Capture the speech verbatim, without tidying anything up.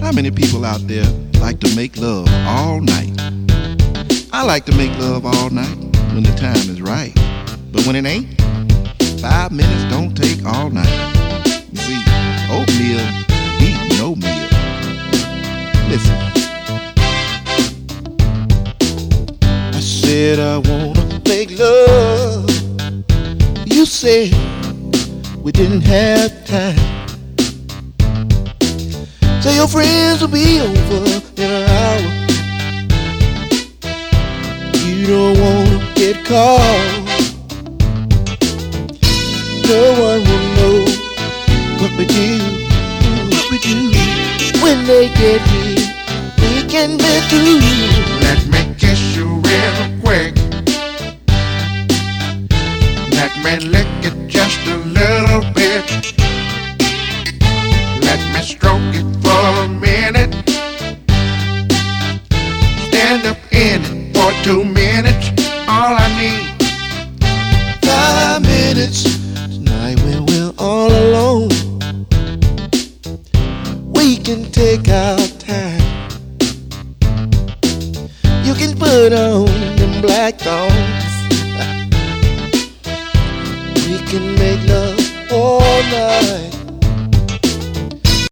How many people out there like to make love all night? I like to make love all night when the time is right. But when it ain't, five minutes don't take all night. You see, oatmeal beat no meal. Listen. I said I wanna make love. You said we didn't have time. Tell your friends will be over in an hour. You don't wanna get caught. No one will know what we do, what we do. When they get here, we can be through. Let me kiss you real quick. Let me lick it just a little bit. Let me stroke it for a minute. Stand up in it for two minutes. All I need. Five minutes. Tonight when we're all alone, we can take our time. You can put on them black thongs. We can make love all night.